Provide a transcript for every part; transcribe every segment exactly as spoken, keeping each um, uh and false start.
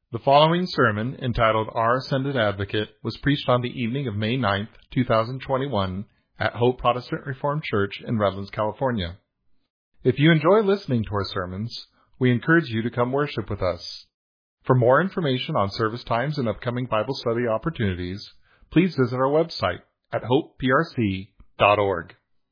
The following sermon, entitled Our Ascended Advocate, was preached on the evening of May ninth, two thousand twenty-one, at Hope Protestant Reformed Church in Redlands, California. If you enjoy listening to our sermons, we encourage you to come worship with us. For more information on service times and upcoming Bible study opportunities, please visit our website at hope p r c dot org.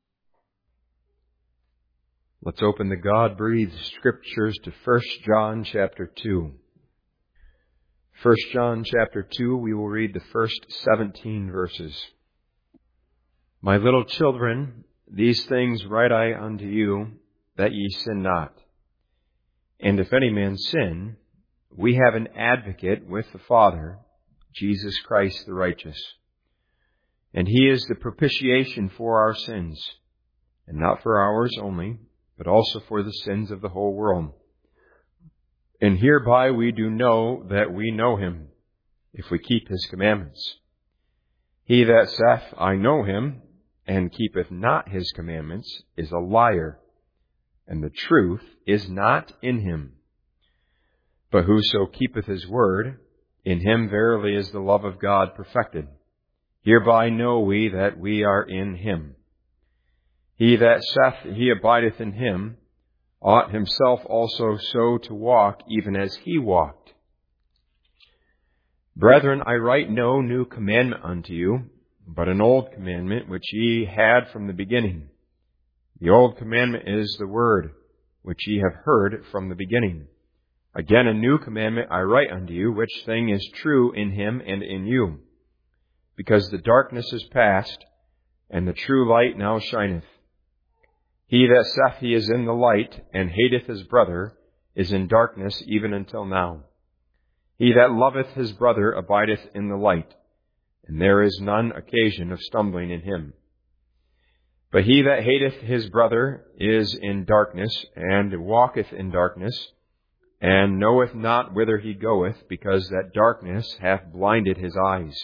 Let's open the God-breathed scriptures to First John chapter two. First John chapter two, we will read the first seventeen verses. My little children, these things write I unto you, that ye sin not. And if any man sin, we have an advocate with the Father, Jesus Christ the righteous. And he is the propitiation for our sins, and not for ours only, but also for the sins of the whole world. And hereby we do know that we know him, if we keep his commandments. He that saith, I know him, and keepeth not his commandments, is a liar, and the truth is not in him. But whoso keepeth his word, in him verily is the love of God perfected. Hereby know we that we are in him. He that saith he abideth in him, ought himself also so to walk, even as he walked. Brethren, I write no new commandment unto you, but an old commandment which ye had from the beginning. The old commandment is the word, which ye have heard from the beginning. Again, a new commandment I write unto you, which thing is true in him and in you. Because the darkness is past, and the true light now shineth. He that saith he is in the light, and hateth his brother, is in darkness even until now. He that loveth his brother abideth in the light, and there is none occasion of stumbling in him. But he that hateth his brother is in darkness, and walketh in darkness, and knoweth not whither he goeth, because that darkness hath blinded his eyes.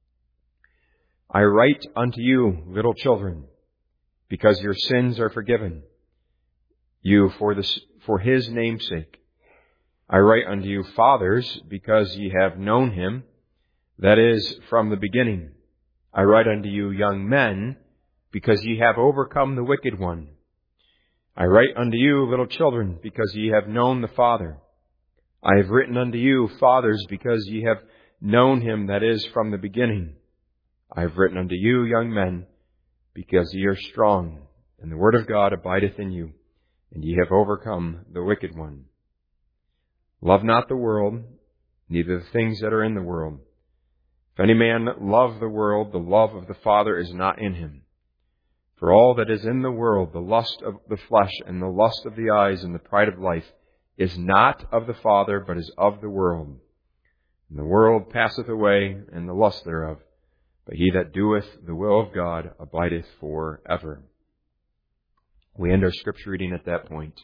I write unto you, little children, because your sins are forgiven you for this, for his name's sake. I write unto you, fathers, because ye have known him, that is, from the beginning. I write unto you, young men, because ye have overcome the wicked one. I write unto you, little children, because ye have known the Father. I have written unto you, fathers, because ye have known him that is from the beginning. I have written unto you, young men, because ye are strong, and the word of God abideth in you, and ye have overcome the wicked one. Love not the world, neither the things that are in the world. If any man love the world, the love of the Father is not in him. For all that is in the world, the lust of the flesh, and the lust of the eyes, and the pride of life, is not of the Father, but is of the world. And the world passeth away, and the lust thereof. But he that doeth the will of God abideth for ever. We end our scripture reading at that point.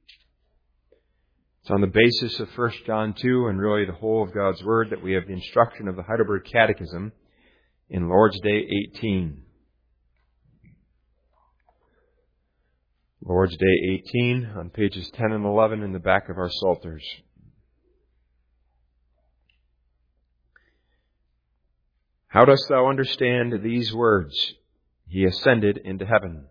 It's on the basis of First John two and really the whole of God's Word that we have the instruction of the Heidelberg Catechism in Lord's Day eighteen. Lord's Day eighteen on pages ten and eleven in the back of our Psalters. How dost thou understand these words? He ascended into heaven.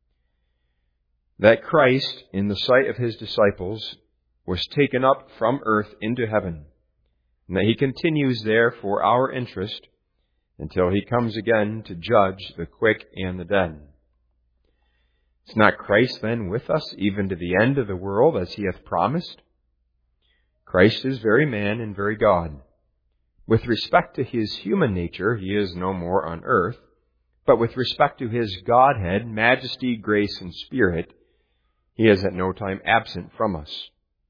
That Christ, in the sight of his disciples, was taken up from earth into heaven, and that he continues there for our interest until he comes again to judge the quick and the dead. Is not Christ then with us even to the end of the world, as he hath promised? Christ is very man and very God. With respect to his human nature, he is no more on earth, but with respect to his Godhead, majesty, grace, and spirit, he is at no time absent from us.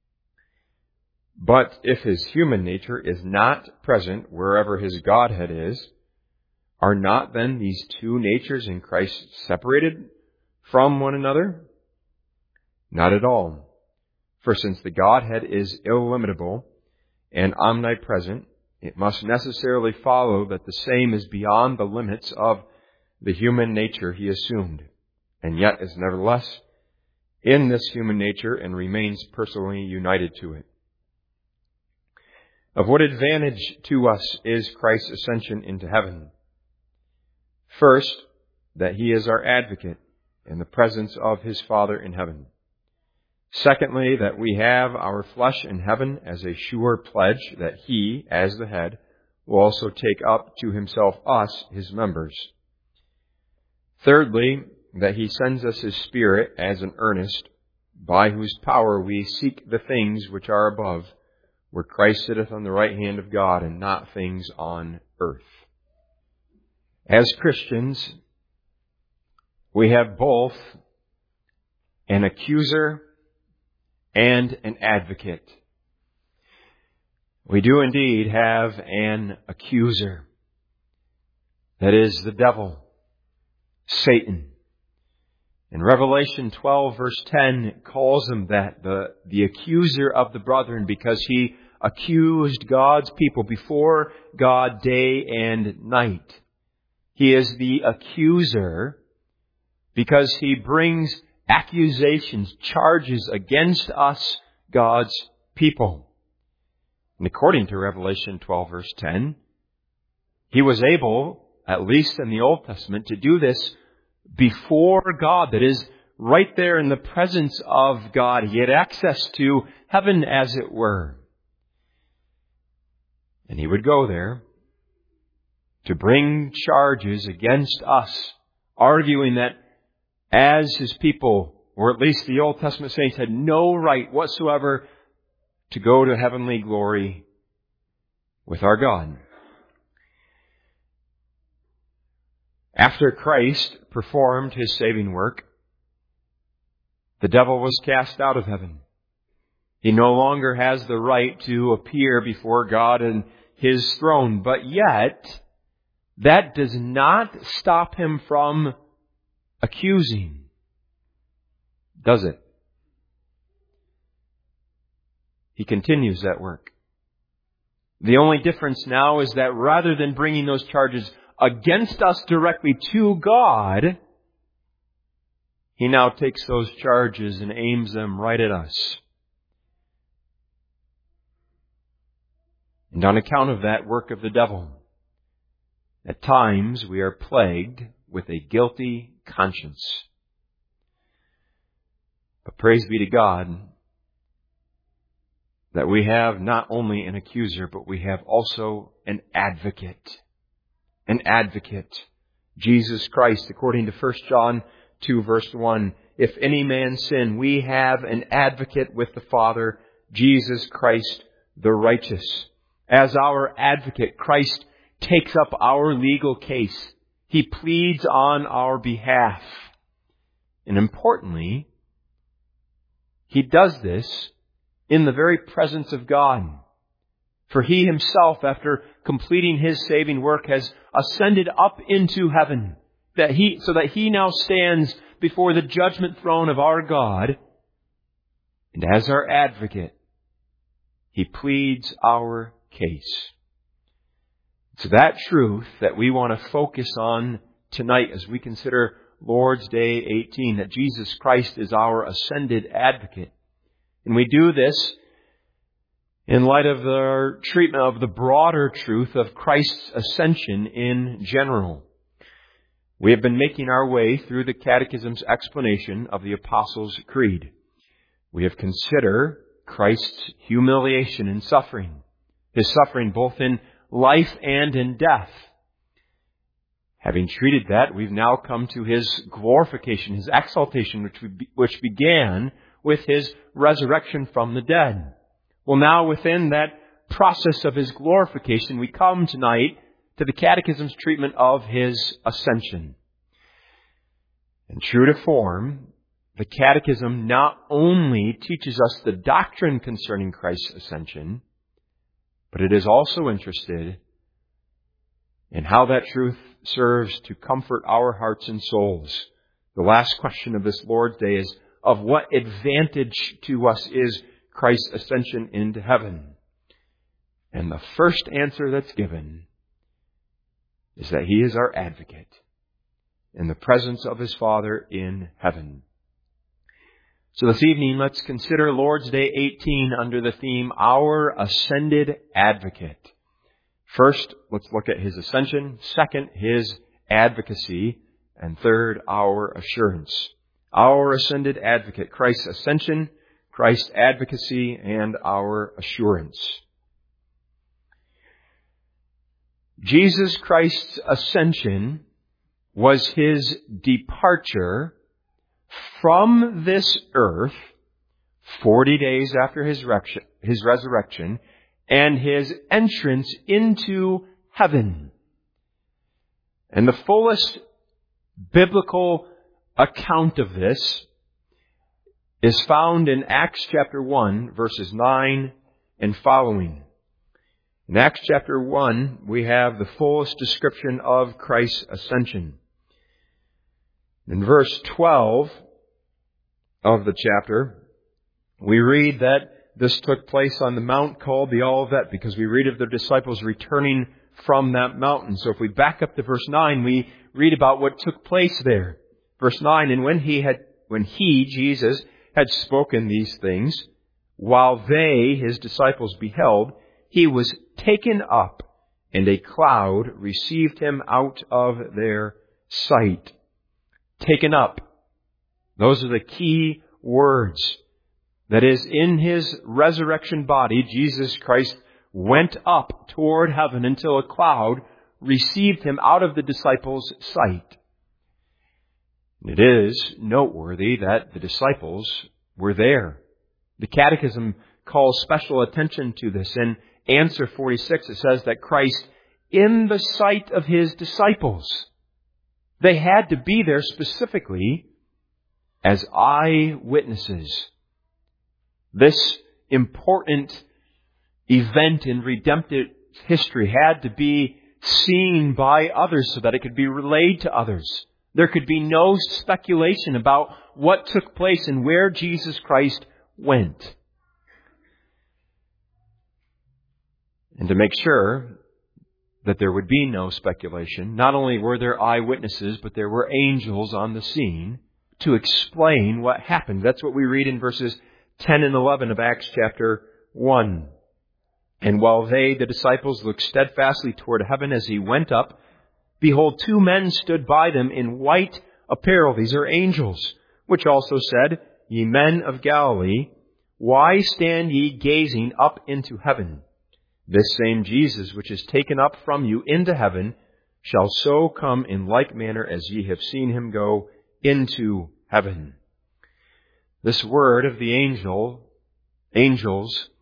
But if his human nature is not present wherever his Godhead is, are not then these two natures in Christ separated from one another? Not at all. For since the Godhead is illimitable and omnipresent, it must necessarily follow that the same is beyond the limits of the human nature he assumed, and yet is nevertheless in this human nature and remains personally united to it. Of what advantage to us is Christ's ascension into heaven? First, that He is our advocate in the presence of His Father in heaven. Secondly, that we have our flesh in heaven as a sure pledge that He, as the head, will also take up to Himself us, His members. Thirdly, that He sends us His Spirit as an earnest, by whose power we seek the things which are above, where Christ sitteth on the right hand of God, and not things on earth. As Christians, we have both an accuser and an advocate. We do indeed have an accuser. That is the devil, Satan. In Revelation twelve verse ten, it calls him that, the, the accuser of the brethren, because he accused God's people before God day and night. He is the accuser because he brings accusations, charges against us, God's people. And according to Revelation twelve verse ten, he was able, at least in the Old Testament, to do this before God. That is, right there in the presence of God. He had access to heaven, as it were. And he would go there to bring charges against us, arguing that as His people, or at least the Old Testament saints, had no right whatsoever to go to heavenly glory with our God. After Christ performed His saving work, the devil was cast out of heaven. He no longer has the right to appear before God and His throne, but yet that does not stop him from accusing, does it? He continues that work. The only difference now is that rather than bringing those charges against us directly to God, he now takes those charges and aims them right at us. And on account of that work of the devil, at times we are plagued with a guilty conscience. But praise be to God that we have not only an accuser, but we have also an advocate. An advocate. Jesus Christ, according to First John two verse one. If any man sin, we have an advocate with the Father, Jesus Christ the righteous. As our advocate, Christ takes up our legal case. He pleads on our behalf. And importantly, He does this in the very presence of God. For He Himself, after completing His saving work, has ascended up into heaven, that He, so that He now stands before the judgment throne of our God. And as our advocate, He pleads our case. It's that truth that we want to focus on tonight as we consider Lord's Day eighteen, that Jesus Christ is our ascended advocate. And we do this in light of our treatment of the broader truth of Christ's ascension in general. We have been making our way through the Catechism's explanation of the Apostles' Creed. We have considered Christ's humiliation and suffering, His suffering both in life and in death. Having treated that, we've now come to His glorification, His exaltation, which, we, which began with His resurrection from the dead. Well, now within that process of His glorification, we come tonight to the Catechism's treatment of His ascension. And true to form, the Catechism not only teaches us the doctrine concerning Christ's ascension, but it is also interested in how that truth serves to comfort our hearts and souls. The last question of this Lord's Day is, of what advantage to us is Christ's ascension into heaven? And the first answer that's given is that He is our advocate in the presence of His Father in heaven. So this evening, let's consider Lord's Day eighteen under the theme, Our Ascended Advocate. First, let's look at His ascension. Second, His advocacy. And third, our assurance. Our ascended advocate, Christ's ascension, Christ's advocacy, and our assurance. Jesus Christ's ascension was His departure from this earth forty days after His resurrection and His entrance into heaven. And the fullest biblical account of this is found in Acts chapter one, verses nine and following. In Acts chapter one, we have the fullest description of Christ's ascension. In verse twelve of the chapter, we read that this took place on the mount called the Olivet, because we read of the disciples returning from that mountain. So if we back up to verse nine, we read about what took place there. Verse nine, and when he had, when he, Jesus, had spoken these things, while they, His disciples, beheld, He was taken up, and a cloud received Him out of their sight. Taken up. Those are the key words. That is, in His resurrection body, Jesus Christ went up toward heaven until a cloud received Him out of the disciples' sight. It is noteworthy that the disciples were there. The Catechism calls special attention to this. In answer forty-six, it says that Christ, in the sight of His disciples, they had to be there specifically as eyewitnesses. This important event in redemptive history had to be seen by others so that it could be relayed to others. There could be no speculation about what took place and where Jesus Christ went. And to make sure that there would be no speculation, not only were there eyewitnesses, but there were angels on the scene to explain what happened. That's what we read in verses ten and eleven of Acts chapter one. And while they, the disciples, looked steadfastly toward heaven as He went up, behold, two men stood by them in white apparel. These are angels, which also said, Ye men of Galilee, why stand ye gazing up into heaven? This same Jesus, which is taken up from you into heaven, shall so come in like manner as ye have seen Him go into heaven. This word of the angel, angels,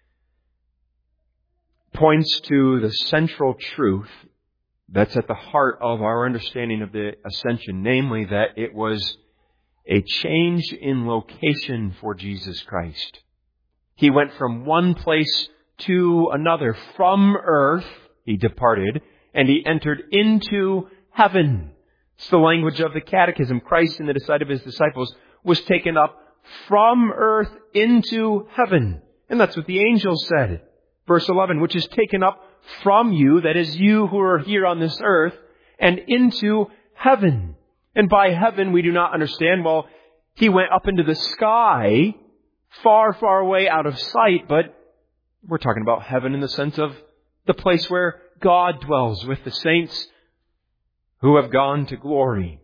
points to the central truth that's at the heart of our understanding of the ascension, namely that it was a change in location for Jesus Christ. He went from one place to another. From earth, He departed, and He entered into heaven. It's the language of the Catechism. Christ, in the sight of His disciples, was taken up from earth into heaven. And that's what the angel said. Verse eleven, which is taken up from you, that is you who are here on this earth, and into heaven. And by heaven we do not understand, well, He went up into the sky, far, far away out of sight, but we're talking about heaven in the sense of the place where God dwells with the saints who have gone to glory.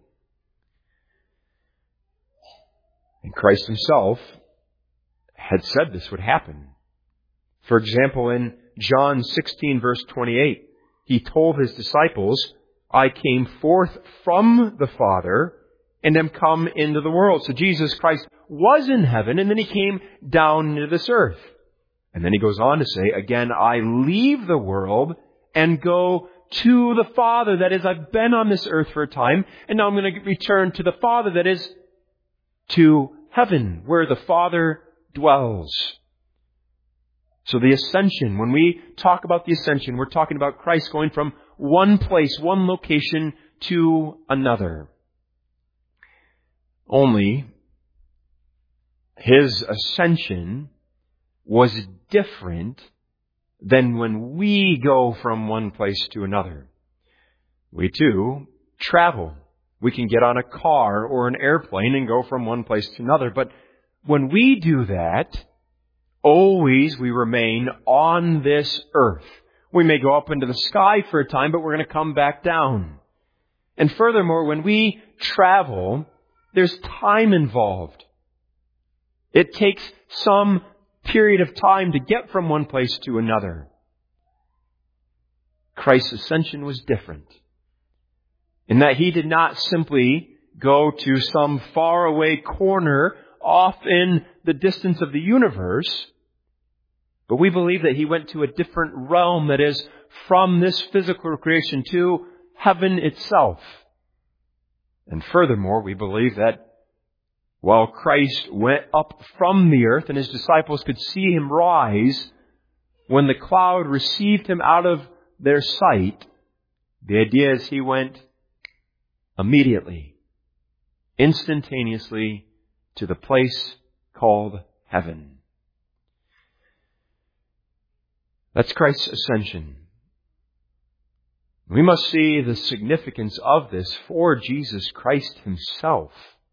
And Christ Himself had said this would happen. For example, in John sixteen, verse twenty-eight, He told His disciples, I came forth from the Father and am come into the world. So Jesus Christ was in heaven, and then He came down into this earth. And then He goes on to say, again, I leave the world and go to the Father. That is, I've been on this earth for a time, and now I'm going to return to the Father. That is, to heaven, where the Father dwells. So the ascension, when we talk about the ascension, we're talking about Christ going from one place, one location to another. Only His ascension was different than when we go from one place to another. We too travel. We can get on a car or an airplane and go from one place to another. But when we do that, always we remain on this earth. We may go up into the sky for a time, but we're going to come back down. And furthermore, when we travel, there's time involved. It takes some period of time to get from one place to another. Christ's ascension was different in that He did not simply go to some faraway corner off in the distance of the universe, but we believe that He went to a different realm, that is, from this physical creation to heaven itself. And furthermore, we believe that while Christ went up from the earth and His disciples could see Him rise, when the cloud received Him out of their sight, the idea is He went immediately, instantaneously, to the place called heaven. That's Christ's ascension. We must see the significance of this for Jesus Christ Himself.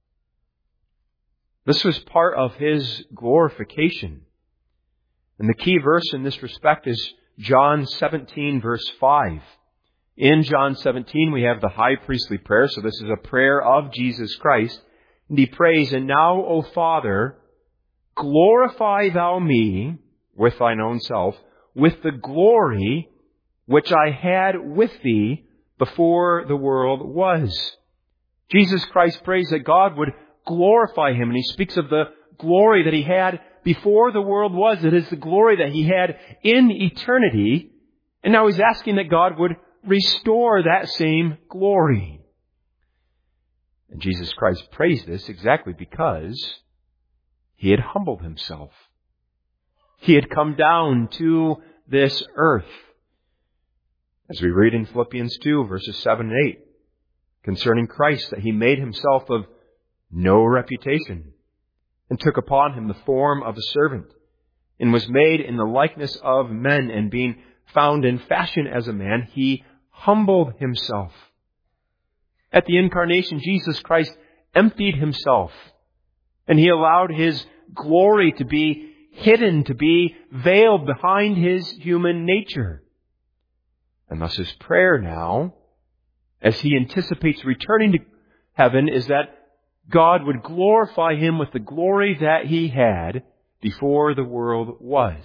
This was part of His glorification. And the key verse in this respect is John seventeen, verse five. In John seventeen, we have the high priestly prayer. So this is a prayer of Jesus Christ. And He prays, "And now, O Father, glorify Thou me with Thine own self, with the glory which I had with Thee before the world was." Jesus Christ prays that God would glorify Him. And He speaks of the glory that He had before the world was. It is the glory that He had in eternity. And now He's asking that God would restore that same glory. And Jesus Christ prays this exactly because He had humbled Himself. He had come down to this earth. As we read in Philippians two, verses seven and eight, concerning Christ, that He made Himself of no reputation, and took upon Him the form of a servant, and was made in the likeness of men, and being found in fashion as a man, He humbled Himself. At the incarnation, Jesus Christ emptied Himself, and He allowed His glory to be hidden, to be veiled behind His human nature. And thus His prayer now, as He anticipates returning to heaven, is that God would glorify Him with the glory that He had before the world was.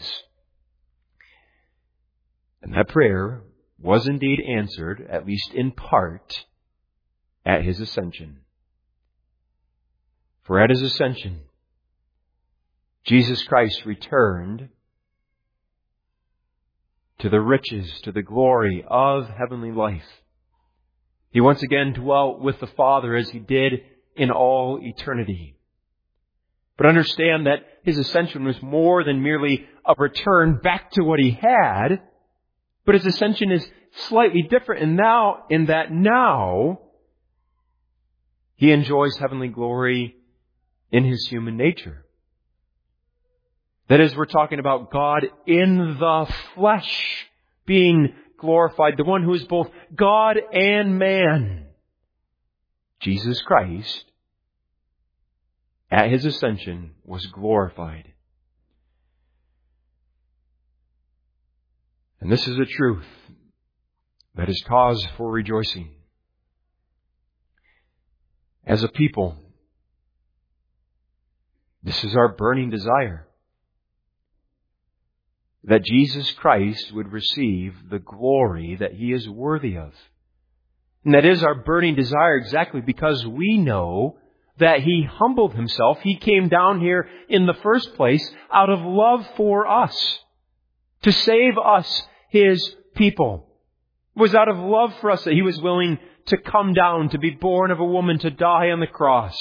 And that prayer was indeed answered, at least in part, at His ascension. For at His ascension, Jesus Christ returned to the riches, to the glory of heavenly life. He once again dwelt with the Father as He did in all eternity. But understand that His ascension was more than merely a return back to what He had, but His ascension is slightly different in now, in that now He enjoys heavenly glory in His human nature. That is, we're talking about God in the flesh being glorified, the one who is both God and man. Jesus Christ, at His ascension, was glorified. And this is a truth that is cause for rejoicing. As a people, this is our burning desire, that Jesus Christ would receive the glory that He is worthy of. And that is our burning desire exactly because we know that He humbled Himself. He came down here in the first place out of love for us, to save us, His people. It was out of love for us that He was willing to come down, to be born of a woman, to die on the cross.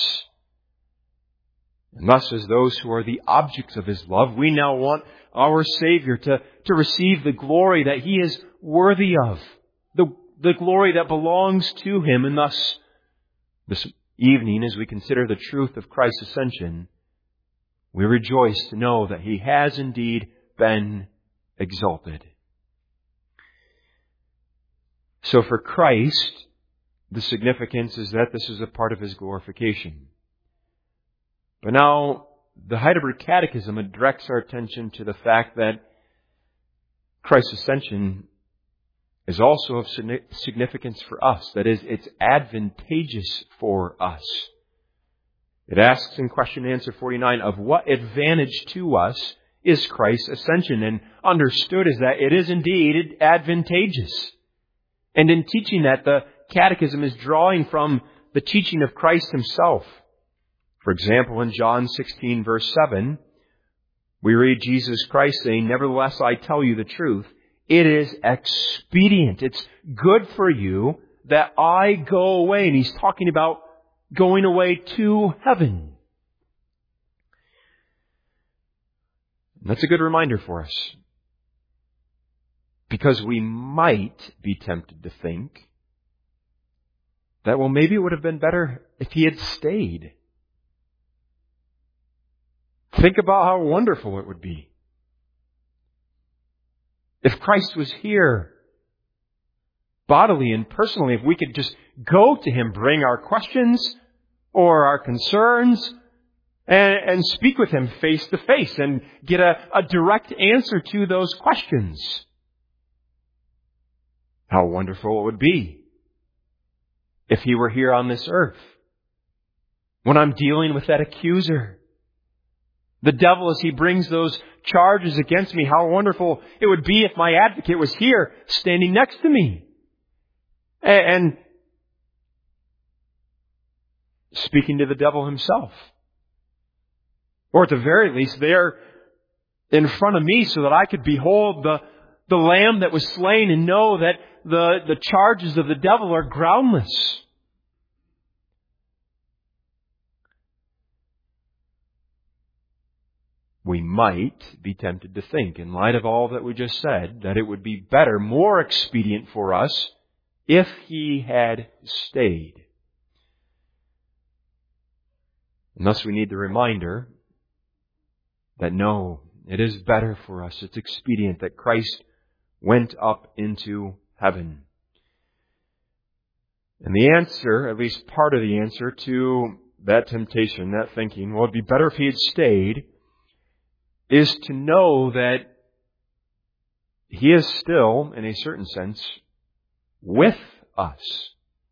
And thus, as those who are the objects of His love, we now want our Savior to, to receive the glory that He is worthy of, the, the glory that belongs to Him. And thus, this evening, as we consider the truth of Christ's ascension, we rejoice to know that He has indeed been exalted. So for Christ, the significance is that this is a part of His glorification. But now, the Heidelberg Catechism directs our attention to the fact that Christ's ascension is also of significance for us. That is, it's advantageous for us. It asks in question and answer forty-nine, of what advantage to us is Christ's ascension? And understood is that it is indeed advantageous. And in teaching that, the Catechism is drawing from the teaching of Christ himself. For example, in John sixteen, verse seven, we read Jesus Christ saying, "Nevertheless, I tell you the truth. It is expedient. It's good for you that I go away." And he's talking about going away to heaven. And that's a good reminder for us. Because we might be tempted to think that, well, maybe it would have been better if he had stayed. Think about how wonderful it would be if Christ was here bodily and personally, if we could just go to him, bring our questions or our concerns, and, and speak with him face to face and get a, a direct answer to those questions. How wonderful it would be if he were here on this earth. When I'm dealing with that accuser, the devil, as he brings those charges against me, how wonderful it would be if my advocate was here standing next to me and speaking to the devil himself. Or at the very least, there in front of me so that I could behold the, the lamb that was slain and know that the, the charges of the devil are groundless. We might be tempted to think, in light of all that we just said, that it would be better, more expedient for us if he had stayed. And thus we need the reminder that no, it is better for us, it's expedient that Christ went up into heaven. And the answer, at least part of the answer to that temptation, that thinking, well, it'd be better if he had stayed, is to know that he is still, in a certain sense, with us.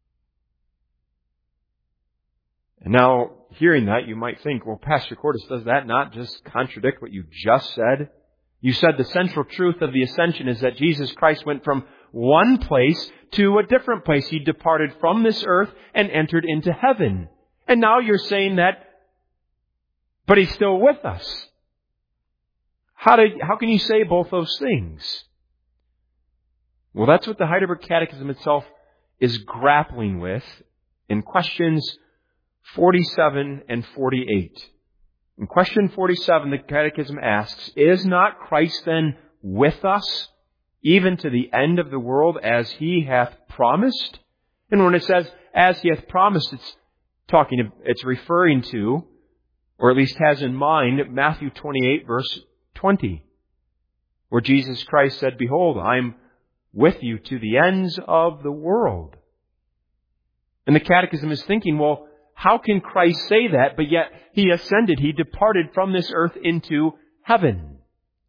And now, hearing that, you might think, well, Pastor Cordes, does that not just contradict what you just said? You said the central truth of the ascension is that Jesus Christ went from one place to a different place. He departed from this earth and entered into heaven. And now you're saying that, but he's still with us. How, do, how can you say both those things? Well, that's what the Heidelberg Catechism itself is grappling with in questions forty-seven and forty-eight. In question forty-seven, the Catechism asks, is not Christ then with us, even to the end of the world, as he hath promised? And when it says, as he hath promised, it's talking, it's referring to, or at least has in mind, Matthew twenty-eight, verse twenty, where Jesus Christ said, behold, I'm with you to the ends of the world. And the Catechism is thinking, well, how can Christ say that, but yet he ascended, he departed from this earth into heaven?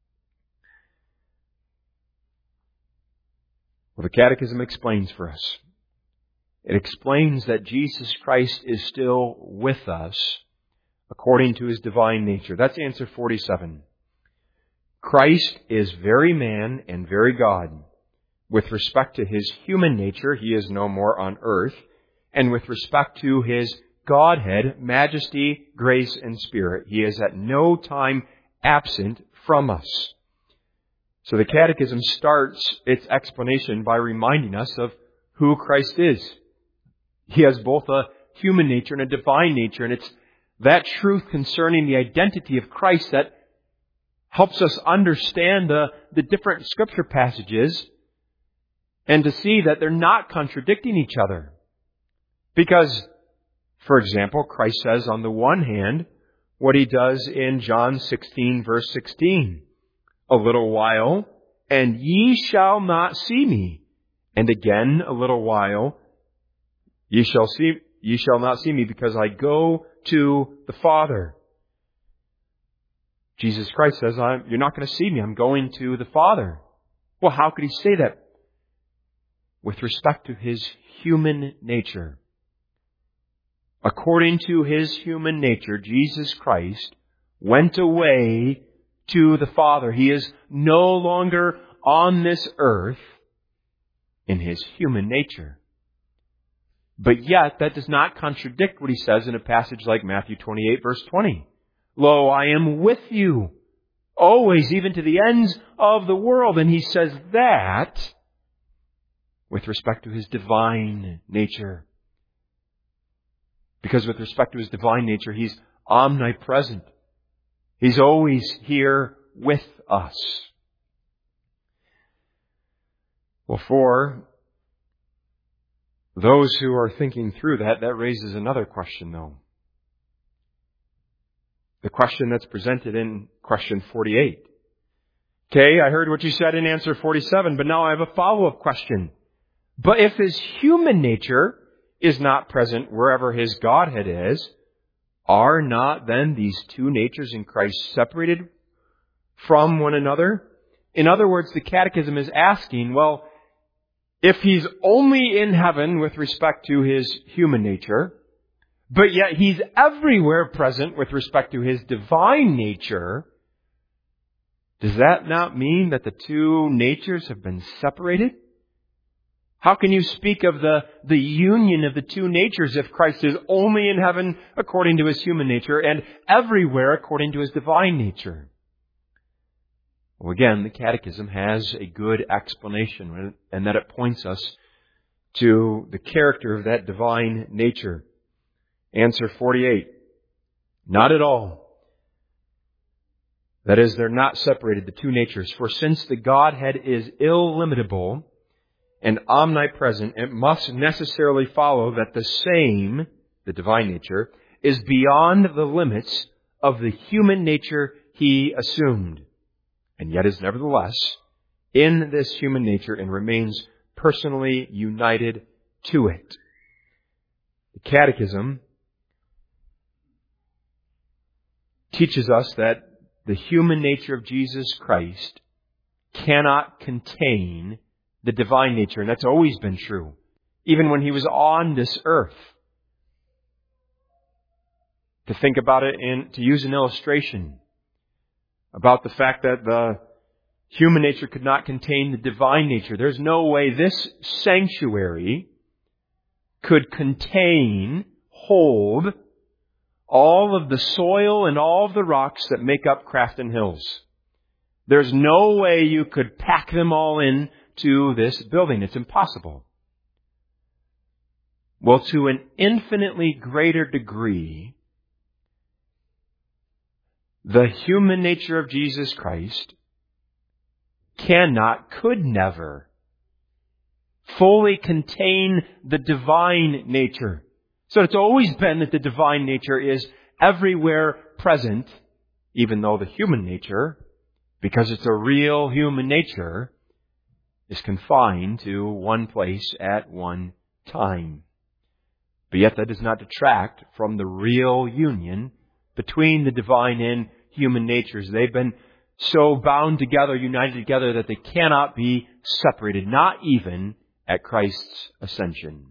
Well, the Catechism explains for us. It explains that Jesus Christ is still with us according to his divine nature. That's answer forty-seven. Christ is very man and very God. With respect to his human nature, he is no more on earth. And with respect to his Godhead, majesty, grace, and spirit, he is at no time absent from us. So the Catechism starts its explanation by reminding us of who Christ is. He has both a human nature and a divine nature, and it's that truth concerning the identity of Christ that helps us understand the, the different scripture passages and to see that they're not contradicting each other. Because, for example, Christ says on the one hand what he does in John sixteen, verse sixteen. A little while, and ye shall not see me. And again, a little while, ye shall see, ye shall not see me, because I go to the Father. Jesus Christ says, I'm, you're not going to see me. I'm going to the Father. Well, how could he say that? With respect to his human nature. According to his human nature, Jesus Christ went away to the Father. He is no longer on this earth in his human nature. But yet, that does not contradict what he says in a passage like Matthew twenty-eight, verse twenty. Lo, I am with you always, even to the ends of the world. And he says that with respect to his divine nature. Because with respect to his divine nature, he's omnipresent. He's always here with us. Well, for those who are thinking through that, that raises another question, though. The question that's presented in question forty-eight. Okay, I heard what you said in answer forty-seven, but now I have a follow-up question. But if his human nature is not present wherever his Godhead is, are not then these two natures in Christ separated from one another? In other words, the Catechism is asking, well, if he's only in heaven with respect to his human nature, but yet he's everywhere present with respect to his divine nature, does that not mean that the two natures have been separated? How can you speak of the, the union of the two natures if Christ is only in heaven according to his human nature and everywhere according to his divine nature? Well, again, the Catechism has a good explanation, and that it points us to the character of that divine nature. Answer forty-eight. Not at all. That is, they're not separated, the two natures. For since the Godhead is illimitable and omnipresent, it must necessarily follow that the same, the divine nature, is beyond the limits of the human nature he assumed, and yet is nevertheless in this human nature and remains personally united to it. The Catechism teaches us that the human nature of Jesus Christ cannot contain the divine nature, and that's always been true, even when he was on this earth. To think about it and to use an illustration about the fact that the human nature could not contain the divine nature. There's no way this sanctuary could contain, hold, all of the soil and all of the rocks that make up Crafton Hills. There's no way you could pack them all in to this building. It's impossible. Well, to an infinitely greater degree, the human nature of Jesus Christ cannot, could never fully contain the divine nature. So it's always been that the divine nature is everywhere present, even though the human nature, because it's a real human nature, is confined to one place at one time. But yet that does not detract from the real union between the divine and human natures. They've been so bound together, united together, that they cannot be separated, not even at Christ's ascension.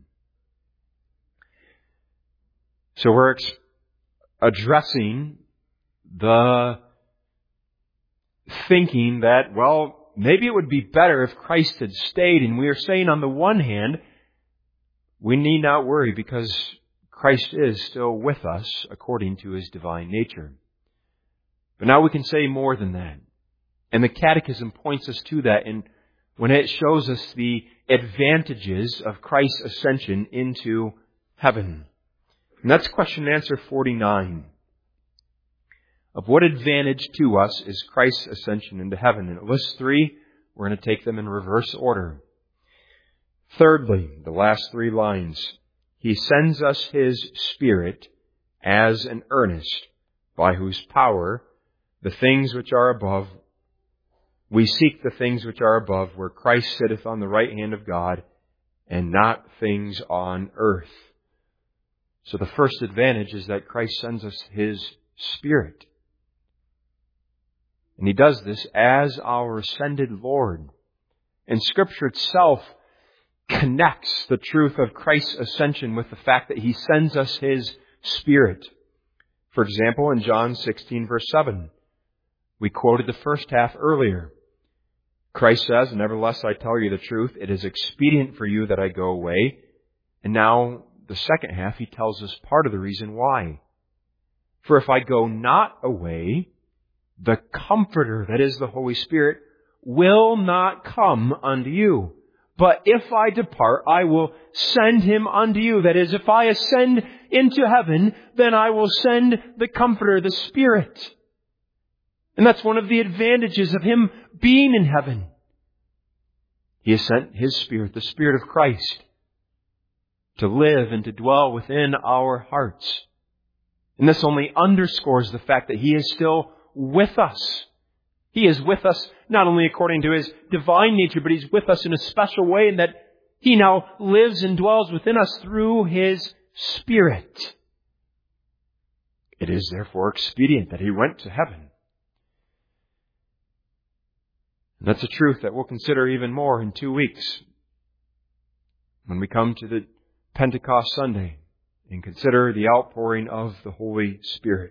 So we're ex- addressing the thinking that, well, maybe it would be better if Christ had stayed. And we are saying, on the one hand, we need not worry because Christ is still with us according to his divine nature. But now we can say more than that. And the Catechism points us to that in, when it shows us the advantages of Christ's ascension into heaven. And that's question and answer forty-nine. Of what advantage to us is Christ's ascension into heaven? And it lists three. We're going to take them in reverse order. Thirdly, the last three lines. He sends us his Spirit as an earnest, by whose power the things which are above, we seek the things which are above, where Christ sitteth on the right hand of God, and not things on earth. So the first advantage is that Christ sends us his Spirit. And He does this as our ascended Lord. And Scripture itself connects the truth of Christ's ascension with the fact that He sends us His Spirit. For example, in John sixteen, verse seven, we quoted the first half earlier. Christ says, "Nevertheless, I tell you the truth, it is expedient for you that I go away." And now, the second half, He tells us part of the reason why. "For if I go not away, the Comforter, that is the Holy Spirit, will not come unto you. But if I depart, I will send Him unto you." That is, if I ascend into heaven, then I will send the Comforter, the Spirit. And that's one of the advantages of Him being in heaven. He has sent His Spirit, the Spirit of Christ, to live and to dwell within our hearts. And this only underscores the fact that He is still with us. He is with us not only according to His divine nature, but He's with us in a special way in that He now lives and dwells within us through His Spirit. It is therefore expedient that He went to heaven. And that's a truth that we'll consider even more in two weeks when we come to the Pentecost Sunday and consider the outpouring of the Holy Spirit.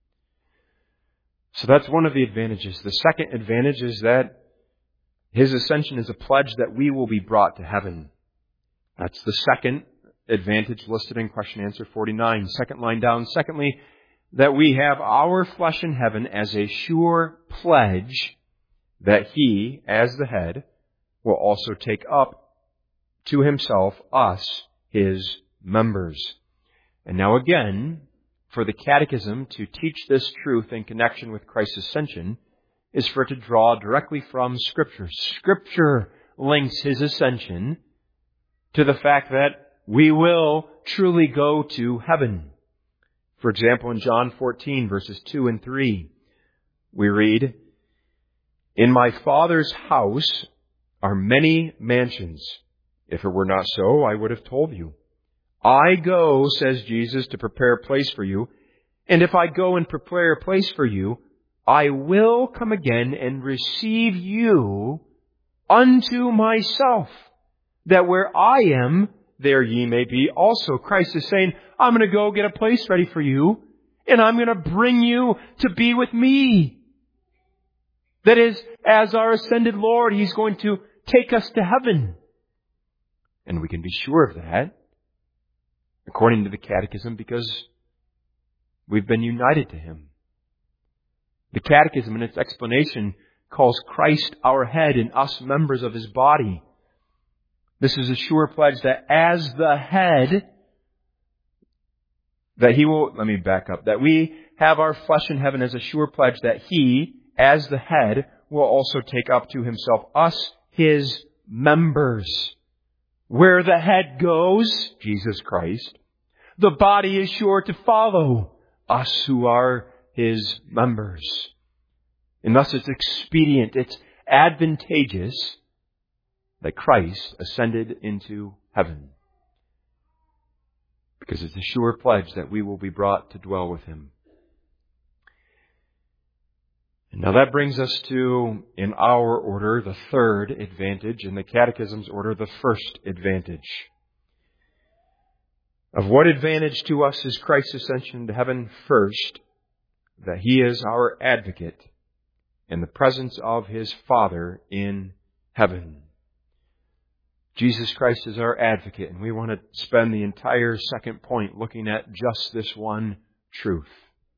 So that's one of the advantages. The second advantage is that His ascension is a pledge that we will be brought to heaven. That's the second advantage listed in question answer forty-nine. Second line down. Secondly, that we have our flesh in heaven as a sure pledge that He, as the head, will also take up to Himself us, His members. And now again, for the Catechism to teach this truth in connection with Christ's ascension is for it to draw directly from Scripture. Scripture links His ascension to the fact that we will truly go to heaven. For example, in John fourteen, verses two and three, we read, "In my Father's house are many mansions. If it were not so, I would have told you. I go," says Jesus, "to prepare a place for you. And if I go and prepare a place for you, I will come again and receive you unto myself, that where I am, there ye may be also." Christ is saying, I'm going to go get a place ready for you, and I'm going to bring you to be with me. That is, as our ascended Lord, He's going to take us to heaven. And we can be sure of that, according to the Catechism, because we've been united to Him. The Catechism, in its explanation, calls Christ our head and us members of His body. This is a sure pledge that as the head, that He will, let me back up, that we have our flesh in heaven as a sure pledge that He, as the head, will also take up to Himself us, His members. Where the head goes, Jesus Christ, the body is sure to follow us who are His members. And thus it's expedient, it's advantageous that Christ ascended into heaven, because it's a sure pledge that we will be brought to dwell with Him. And now that brings us to, in our order, the third advantage, in the Catechism's order, the first advantage. Of what advantage to us is Christ's ascension to heaven? First, that He is our advocate in the presence of His Father in heaven. Jesus Christ is our advocate, and we want to spend the entire second point looking at just this one truth.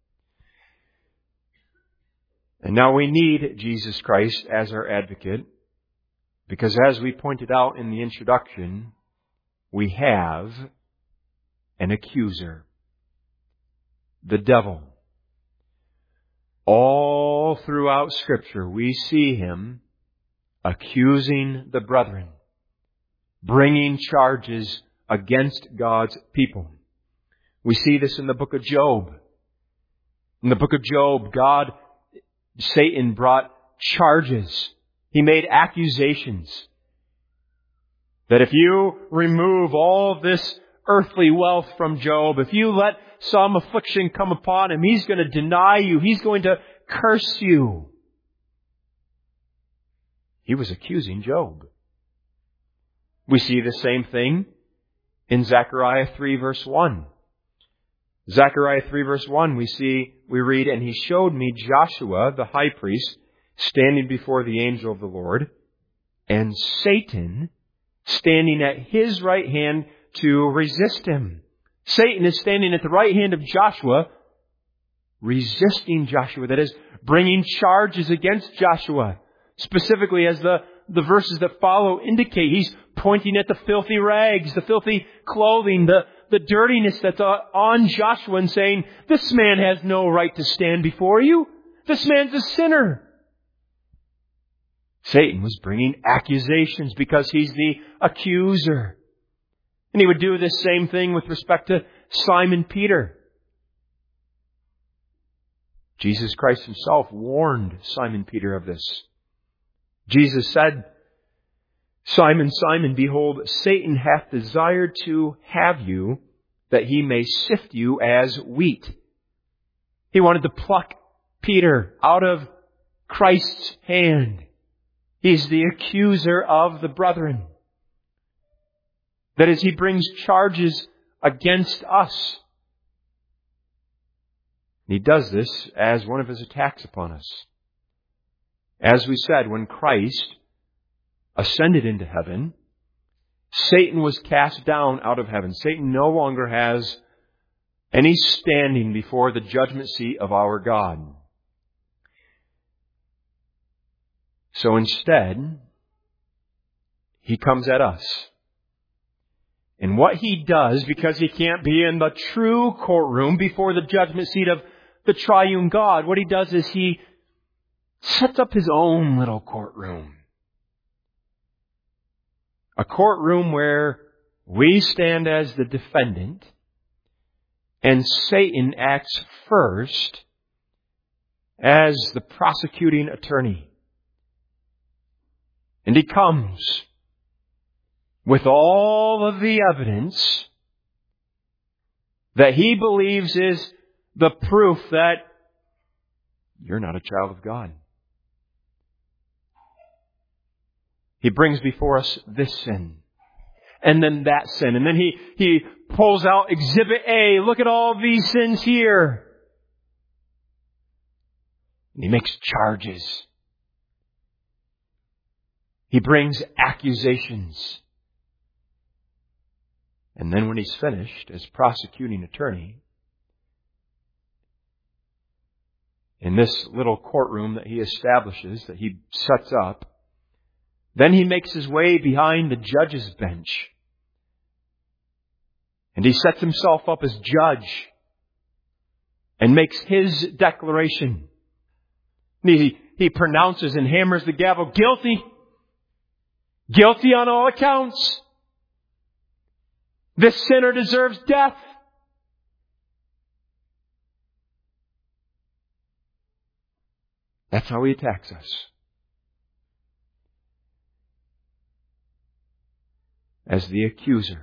And now we need Jesus Christ as our advocate, because as we pointed out in the introduction, we have an accuser, the devil. All throughout Scripture, we see him accusing the brethren, bringing charges against God's people. We see this in the book of Job. In the book of Job, God, Satan brought charges. He made accusations that if you remove all this earthly wealth from Job, if you let some affliction come upon him, he's going to deny you. He's going to curse you. He was accusing Job. We see the same thing in Zechariah three verse one. Zechariah three verse one, we see, we read, "And he showed me Joshua, the high priest, standing before the angel of the Lord, and Satan standing at his right hand to resist him." Satan is standing at the right hand of Joshua, resisting Joshua. That is, bringing charges against Joshua. Specifically, as the, the verses that follow indicate, he's pointing at the filthy rags, the filthy clothing, the, the dirtiness that's on Joshua and saying, "This man has no right to stand before you. This man's a sinner." Satan was bringing accusations because he's the accuser. And he would do this same thing with respect to Simon Peter. Jesus Christ himself warned Simon Peter of this. Jesus said, "Simon, Simon, behold, Satan hath desired to have you, that he may sift you as wheat." He wanted to pluck Peter out of Christ's hand. He's the accuser of the brethren. That is, he brings charges against us. He does this as one of his attacks upon us. As we said, when Christ ascended into heaven, Satan was cast down out of heaven. Satan no longer has any standing before the judgment seat of our God. So instead, he comes at us. And what he does, because he can't be in the true courtroom before the judgment seat of the triune God, what he does is he sets up his own little courtroom. A courtroom where we stand as the defendant and Satan acts first as the prosecuting attorney. And he comes with all of the evidence that he believes is the proof that you're not a child of God. He brings before us this sin, and then that sin, and then he, he pulls out Exhibit A. Look at all these sins here. And he makes charges. He brings accusations. And then when he's finished as prosecuting attorney, in this little courtroom that he establishes, that he sets up, then he makes his way behind the judge's bench. And he sets himself up as judge and makes his declaration. He, he pronounces and hammers the gavel, "Guilty. Guilty on all accounts. This sinner deserves death." That's how he attacks us. As the accuser.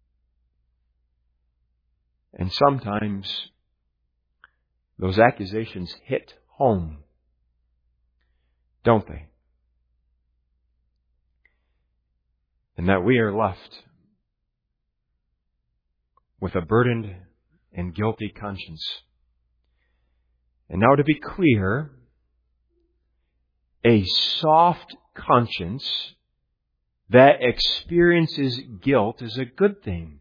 And sometimes those accusations hit home, don't they? And that we are left with a burdened and guilty conscience. And now, to be clear, a soft conscience that experiences guilt is a good thing.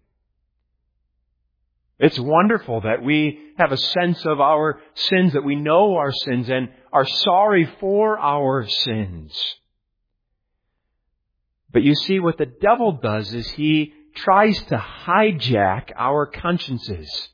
It's wonderful that we have a sense of our sins, that we know our sins and are sorry for our sins. But you see, what the devil does is he tries to hijack our consciences.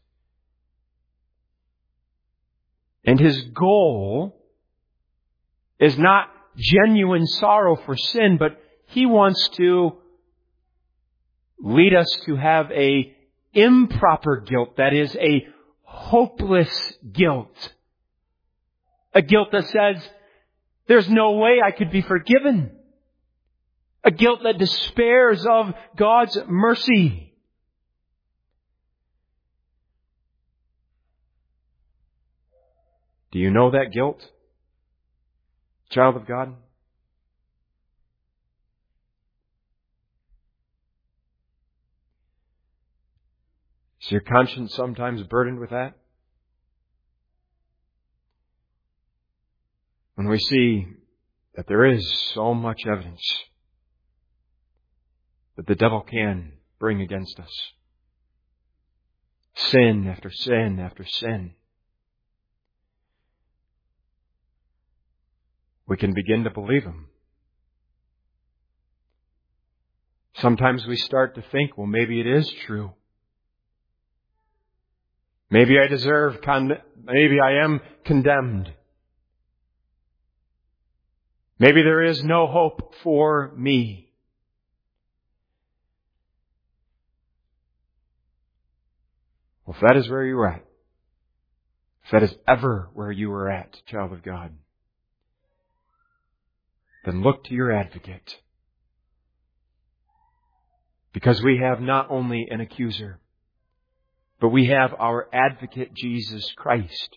And his goal is not genuine sorrow for sin, but he wants to lead us to have a improper guilt, that is, a hopeless guilt. A guilt that says, there's no way I could be forgiven. A guilt that despairs of God's mercy. Do you know that guilt, child of God? Is your conscience sometimes burdened with that? When we see that there is so much evidence that the devil can bring against us. Sin after sin after sin. We can begin to believe him. Sometimes we start to think, well, maybe it is true. Maybe I deserve, con- maybe I am condemned. Maybe there is no hope for me. Well, if that is where you're at, if that is ever where you are at, child of God, then look to your advocate. Because we have not only an accuser, but we have our advocate, Jesus Christ.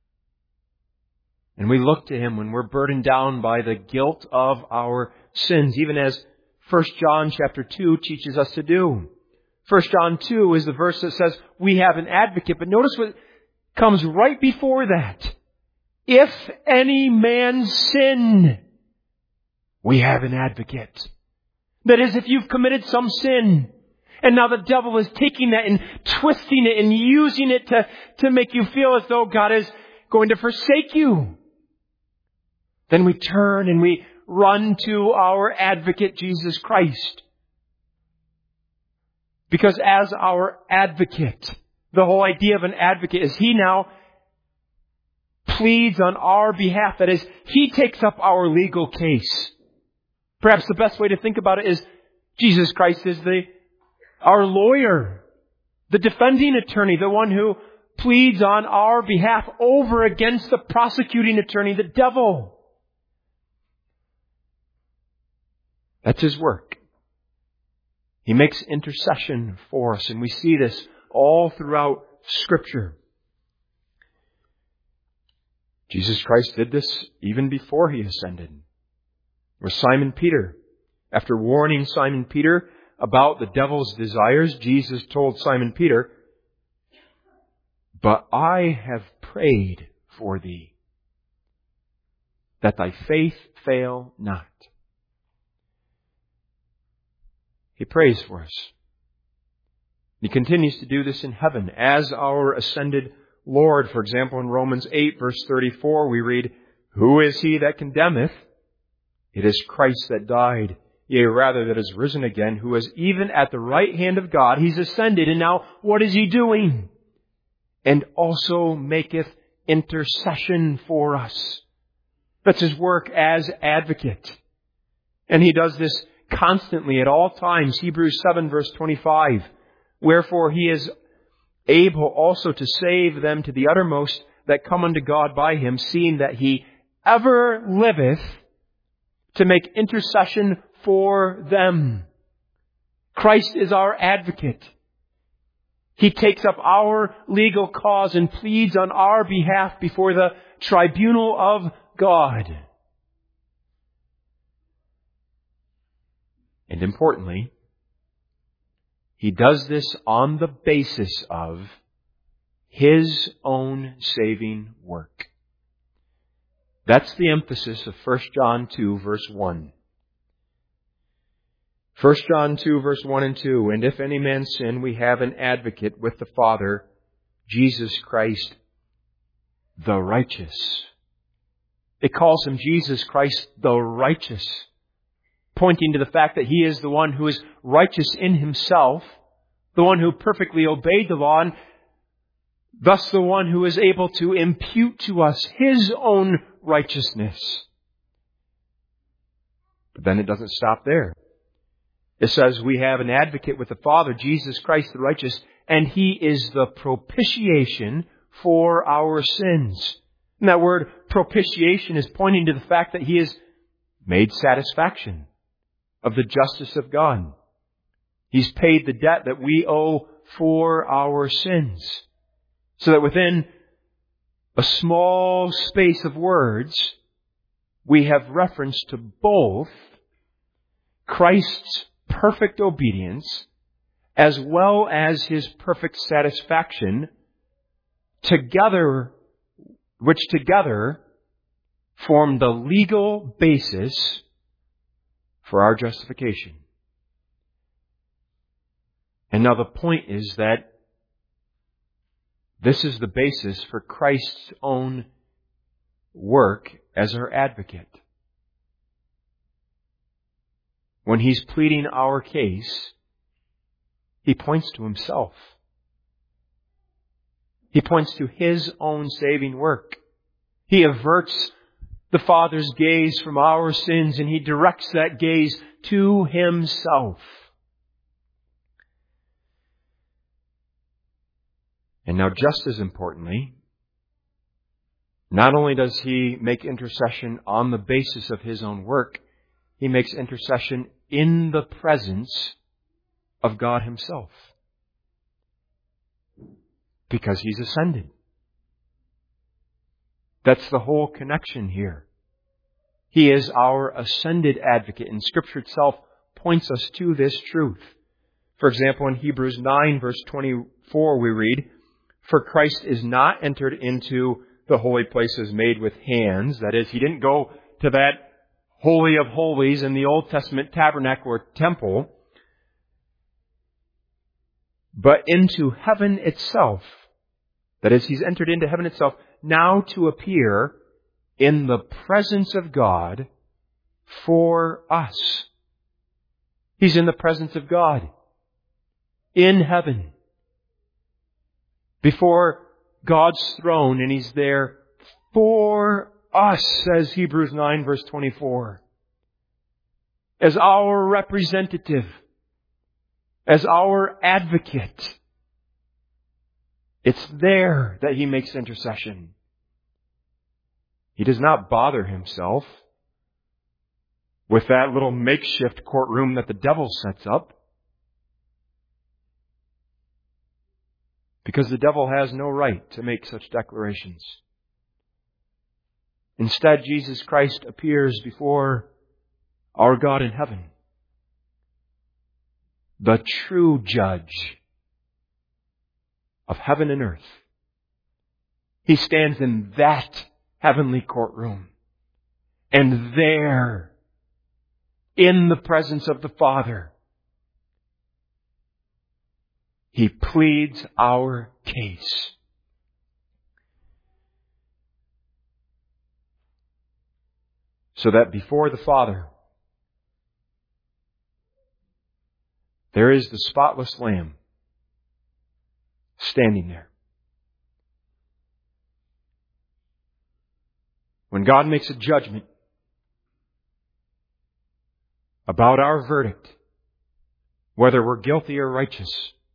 And we look to him when we're burdened down by the guilt of our sins, even as First John chapter two teaches us to do. First John two is the verse that says we have an advocate. But notice what comes right before that. If any man sin, we have an advocate. That is, if you've committed some sin, and now the devil is taking that and twisting it and using it to, to make you feel as though God is going to forsake you, then we turn and we run to our advocate, Jesus Christ. Because as our advocate, the whole idea of an advocate is he now pleads on our behalf. That is, he takes up our legal case. Perhaps the best way to think about it is Jesus Christ is the our lawyer, the defending attorney, the one who pleads on our behalf over against the prosecuting attorney, the devil. That's his work. He makes intercession for us, and we see this all throughout Scripture. Jesus Christ did this even before he ascended. Where Simon Peter, after warning Simon Peter about the devil's desires, Jesus told Simon Peter, "But I have prayed for thee, that thy faith fail not." He prays for us. He continues to do this in heaven as our ascended Lord. For example, in Romans eight, verse thirty-four, we read, "Who is he that condemneth? It is Christ that died, yea, rather that is risen again, who is even at the right hand of God." He's ascended, and now what is he doing? "And also maketh intercession for us." That's his work as advocate. And he does this constantly at all times. Hebrews seven, verse twenty-five. "Wherefore he is able also to save them to the uttermost that come unto God by him, seeing that he ever liveth to make intercession for them." Christ is our advocate. He takes up our legal cause and pleads on our behalf before the tribunal of God. And importantly, he does this on the basis of his own saving work. That's the emphasis of First John two, verse one. First John two, verse one and two, "And if any man sin, we have an advocate with the Father, Jesus Christ, the righteous." It calls him Jesus Christ, the righteous, pointing to the fact that he is the one who is righteous in himself, the one who perfectly obeyed the law, and thus the one who is able to impute to us his own righteousness. But then it doesn't stop there. It says we have an advocate with the Father, Jesus Christ the righteous, and he is the propitiation for our sins. And that word propitiation is pointing to the fact that he has made satisfaction of the justice of God. He's paid the debt that we owe for our sins. So that within a small space of words, we have reference to both Christ's perfect obedience as well as His perfect satisfaction, together, which together form the legal basis for our justification. And now the point is that this is the basis for Christ's own work as our advocate. When He's pleading our case, He points to Himself. He points to His own saving work. He averts the Father's gaze from our sins, and He directs that gaze to Himself. And now, just as importantly, not only does He make intercession on the basis of His own work, He makes intercession in the presence of God Himself. Because He's ascended. That's the whole connection here. He is our ascended advocate, and Scripture itself points us to this truth. For example, in Hebrews nine, verse twenty-four, we read, "For Christ is not entered into the holy places made with hands." That is, He didn't go to that Holy of Holies in the Old Testament tabernacle or temple, but into heaven itself. That is, He's entered into heaven itself, now to appear in the presence of God for us. He's in the presence of God in heaven, before God's throne, and He's there for us, says Hebrews nine, verse twenty-four. As our representative, as our advocate. It's there that He makes intercession. He does not bother Himself with that little makeshift courtroom that the devil sets up, because the devil has no right to make such declarations. Instead, Jesus Christ appears before our God in heaven, the true judge of heaven and earth. He stands in that heavenly courtroom, and there, in the presence of the Father, He pleads our case. So that before the Father, there is the spotless Lamb standing there. When God makes a judgment about our verdict, whether we're guilty or righteous,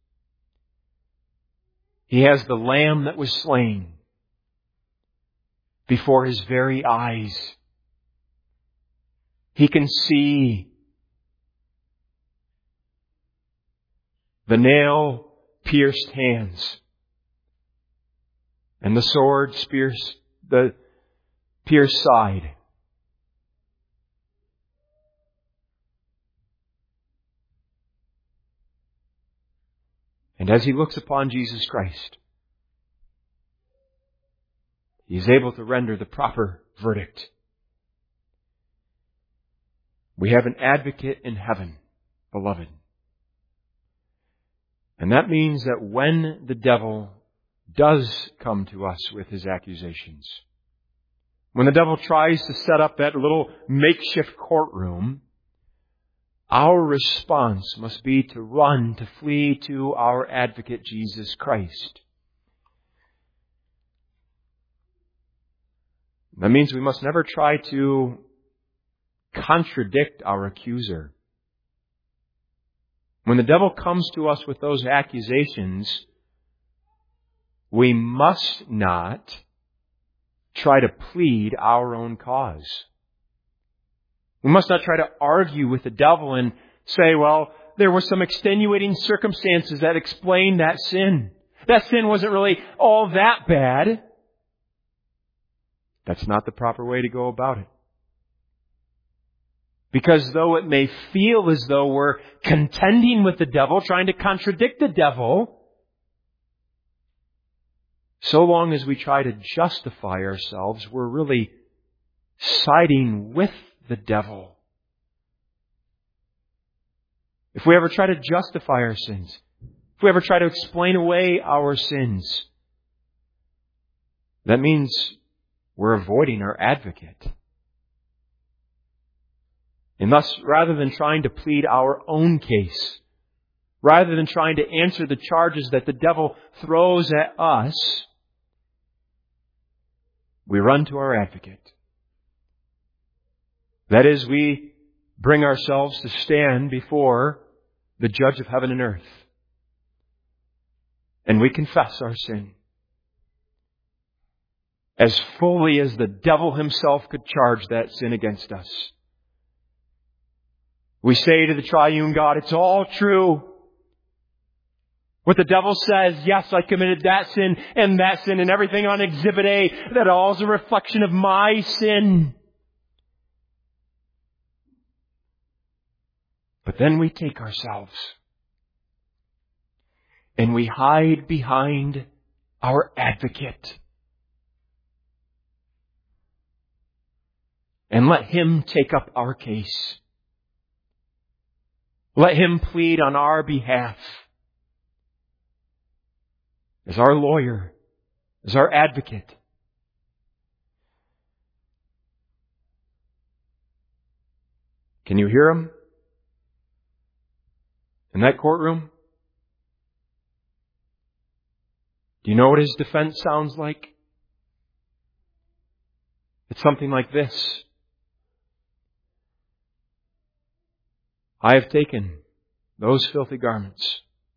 He has the Lamb that was slain before His very eyes. He can see the nail-pierced hands and the sword pierced the pierced side. And as He looks upon Jesus Christ, He is able to render the proper verdict. We have an advocate in heaven, beloved. And that means that when the devil does come to us with his accusations, when the devil tries to set up that little makeshift courtroom, our response must be to run, to flee to our advocate, Jesus Christ. That means we must never try to contradict our accuser. When the devil comes to us with those accusations, we must not try to plead our own cause. We must not try to argue with the devil and say, well, there were some extenuating circumstances that explain that sin. That sin wasn't really all that bad. That's not the proper way to go about it. Because though it may feel as though we're contending with the devil, trying to contradict the devil, so long as we try to justify ourselves, we're really siding with the devil. If we ever try to justify our sins, if we ever try to explain away our sins, that means we're avoiding our advocate. And thus, rather than trying to plead our own case, rather than trying to answer the charges that the devil throws at us, we run to our advocate. That is, we bring ourselves to stand before the judge of heaven and earth. And we confess our sin. As fully as the devil himself could charge that sin against us. We say to the triune God, it's all true. What the devil says, yes, I committed that sin and that sin and everything on Exhibit A, that all is a reflection of my sin. But then we take ourselves and we hide behind our advocate. And let him take up our case. Let him plead on our behalf. As our lawyer, as our advocate. Can you hear him? In that courtroom? Do you know what his defense sounds like? It's something like this. I have taken those filthy garments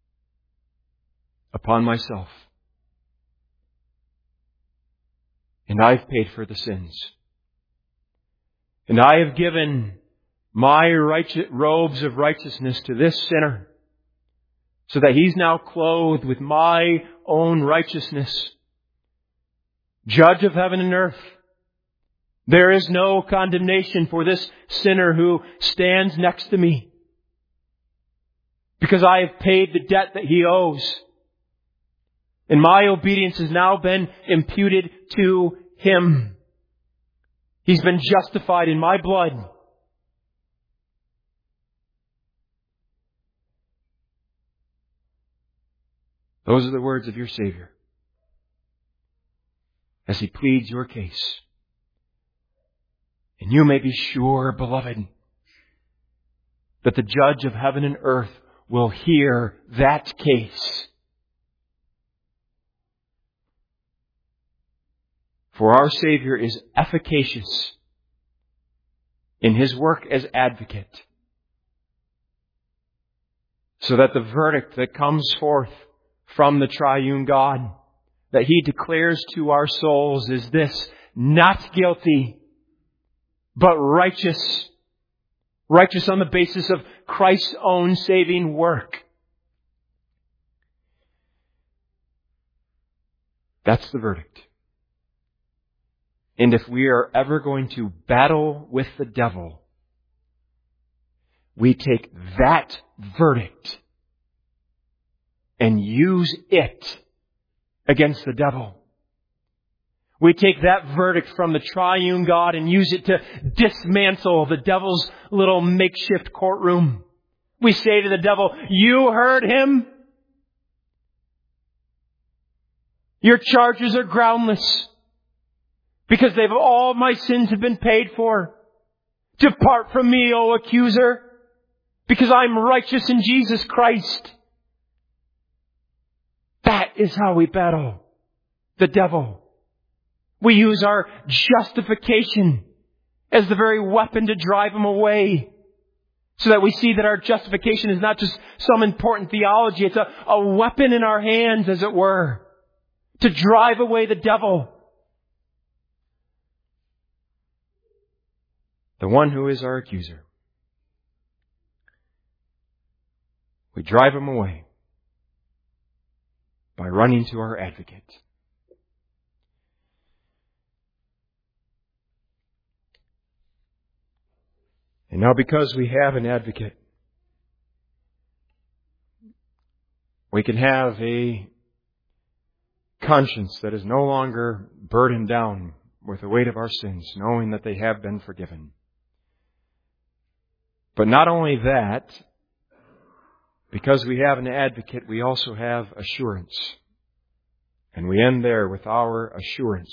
upon myself, and I've paid for the sins. And I have given my righteous robes of righteousness to this sinner, so that he's now clothed with my own righteousness. Judge of heaven and earth, there is no condemnation for this sinner who stands next to me, because I have paid the debt that he owes. And my obedience has now been imputed to him. He's been justified in my blood. Those are the words of your Savior as he pleads your case. And you may be sure, beloved, that the judge of heaven and earth will hear that case. For our Savior is efficacious in his work as advocate, so that the verdict that comes forth from the triune God that he declares to our souls is this: not guilty, but righteous. Righteous on the basis of Christ's own saving work. That's the verdict. And if we are ever going to battle with the devil, we take that verdict and use it against the devil. We take that verdict from the triune God and use it to dismantle the devil's little makeshift courtroom. We say to the devil, you heard him. Your charges are groundless, because they've all my sins have been paid for. Depart from me, O accuser, because I'm righteous in Jesus Christ. That is how we battle the devil. We use our justification as the very weapon to drive him away. So that we see that our justification is not just some important theology. It's a, a weapon in our hands, as it were, to drive away the devil. The one who is our accuser. We drive him away by running to our advocate. And now because we have an advocate, we can have a conscience that is no longer burdened down with the weight of our sins, knowing that they have been forgiven. But not only that, because we have an advocate, we also have assurance. And we end there with our assurance.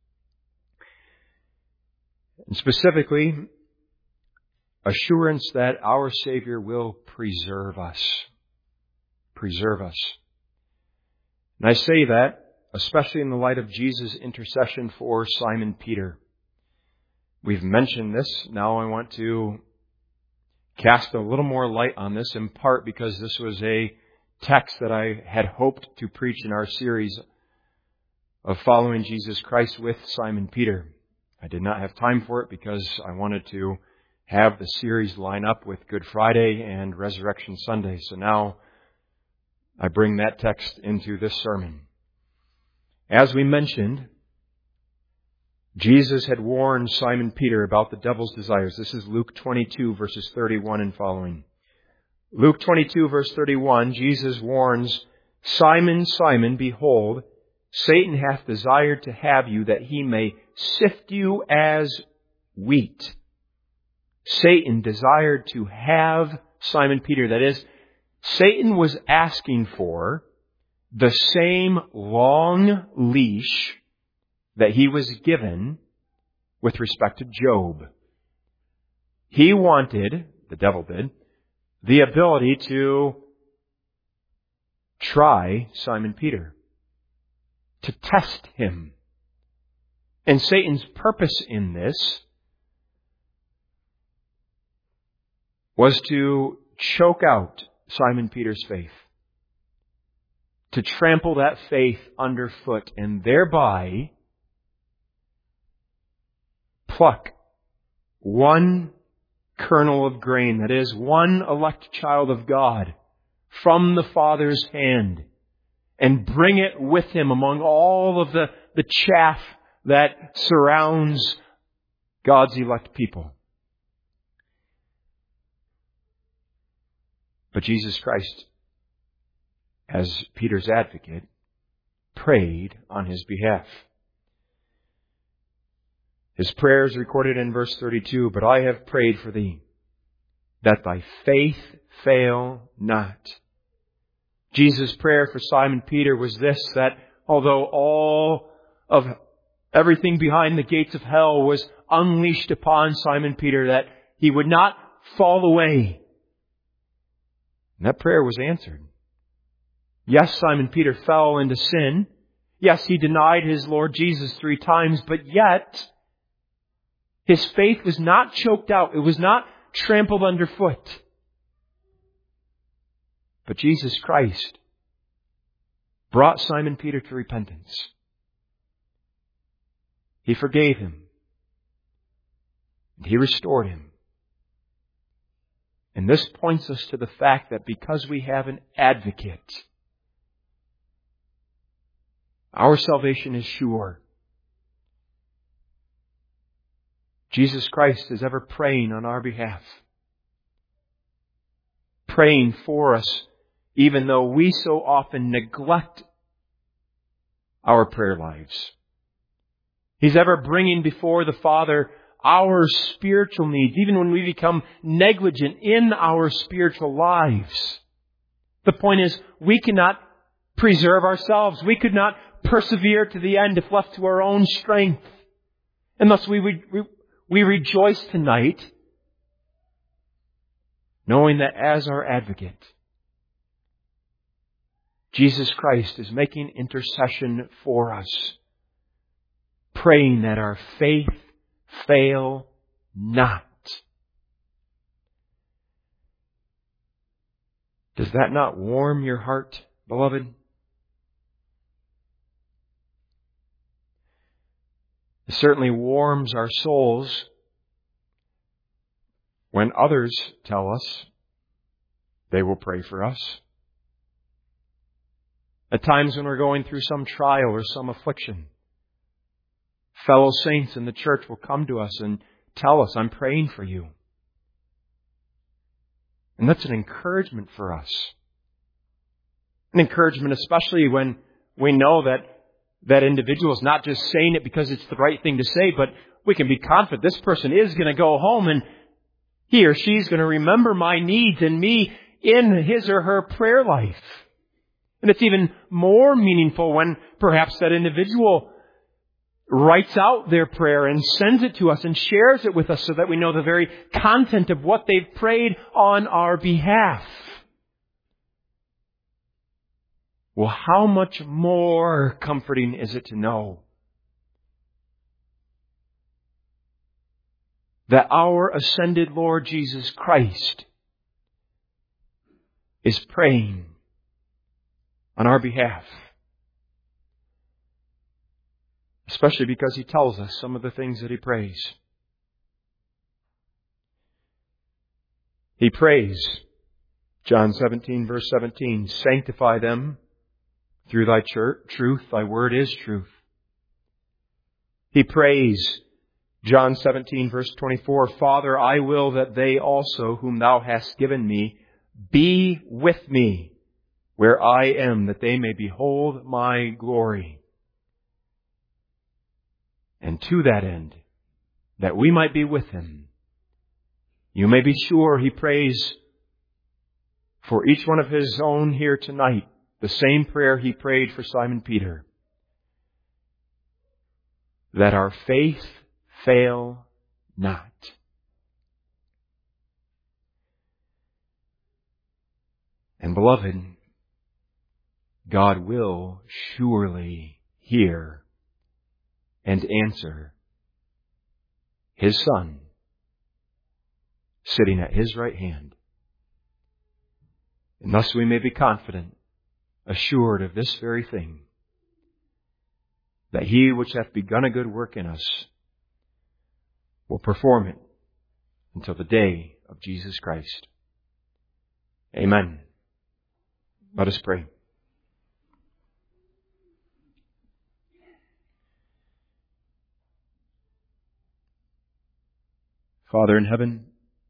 And specifically, assurance that our Savior will preserve us. Preserve us. And I say that especially in the light of Jesus' intercession for Simon Peter. We've mentioned this. Now I want to cast a little more light on this, in part because this was a text that I had hoped to preach in our series of following Jesus Christ with Simon Peter. I did not have time for it because I wanted to have the series line up with Good Friday and Resurrection Sunday. So now I bring that text into this sermon. As we mentioned, Jesus had warned Simon Peter about the devil's desires. This is Luke twenty-two, verses thirty-one and following. Luke twenty-two, verse thirty-one, Jesus warns, Simon, Simon, behold, Satan hath desired to have you, that he may sift you as wheat. Satan desired to have Simon Peter. That is, Satan was asking for the same long leash that he was given with respect to Job. He wanted, the devil did, the ability to try Simon Peter, to test him. And Satan's purpose in this was to choke out Simon Peter's faith, to trample that faith underfoot, and thereby pluck one kernel of grain, that is, one elect child of God, from the Father's hand, and bring it with him among all of the, the chaff that surrounds God's elect people. But Jesus Christ, as Peter's advocate, prayed on his behalf. His prayer is recorded in verse thirty-two, but I have prayed for thee, that thy faith fail not. Jesus' prayer for Simon Peter was this, that although all of everything behind the gates of hell was unleashed upon Simon Peter, that he would not fall away. And that prayer was answered. Yes, Simon Peter fell into sin. Yes, he denied his Lord Jesus three times, but yet his faith was not choked out. It was not trampled underfoot. But Jesus Christ brought Simon Peter to repentance. He forgave him. And he restored him. And this points us to the fact that because we have an advocate, our salvation is sure. Jesus Christ is ever praying on our behalf, praying for us, even though we so often neglect our prayer lives. He's ever bringing before the Father our spiritual needs, even when we become negligent in our spiritual lives. The point is, we cannot preserve ourselves. We could not persevere to the end if left to our own strength. And thus we, we, we rejoice tonight, knowing that as our advocate, Jesus Christ is making intercession for us, praying that our faith fail not. Does that not warm your heart, beloved? It certainly warms our souls when others tell us they will pray for us. At times when we're going through some trial or some affliction, fellow saints in the church will come to us and tell us, I'm praying for you. And that's an encouragement for us. An encouragement especially when we know that that individual is not just saying it because it's the right thing to say, but we can be confident this person is going to go home and he or she's going to remember my needs and me in his or her prayer life. And it's even more meaningful when perhaps that individual writes out their prayer and sends it to us and shares it with us so that we know the very content of what they've prayed on our behalf. Well, how much more comforting is it to know that our ascended Lord Jesus Christ is praying on our behalf. Especially because He tells us some of the things that He prays. He prays, John seventeen, verse seventeen, sanctify them through Thy truth. Thy word is truth. He prays, John seventeen, verse twenty-four, Father, I will that they also, whom Thou hast given me, be with me where I am, that they may behold my glory. And to that end, that we might be with Him, you may be sure He prays for each one of His own here tonight, the same prayer He prayed for Simon Peter. That our faith fail not. And beloved, God will surely hear and answer His Son sitting at His right hand. And thus we may be confident, assured of this very thing, that He which hath begun a good work in us will perform it until the day of Jesus Christ. Amen. Let us pray. Father in heaven,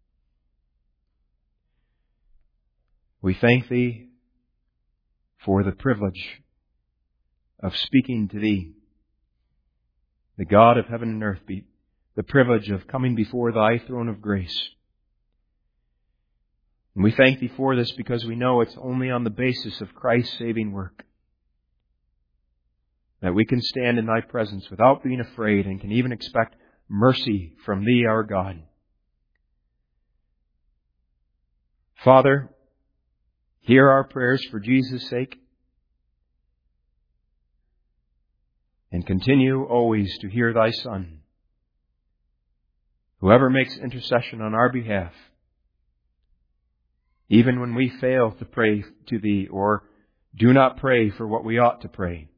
we thank Thee for the privilege of speaking to Thee, the God of heaven and earth, the privilege of coming before Thy throne of grace. And we thank Thee for this because we know it's only on the basis of Christ's saving work that we can stand in Thy presence without being afraid and can even expect mercy from Thee, our God. Father, hear our prayers for Jesus' sake, and continue always to hear Thy Son, whoever makes intercession on our behalf, even when we fail to pray to Thee or do not pray for what we ought to pray.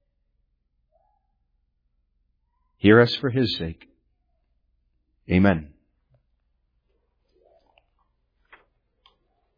Hear us for His sake. Amen.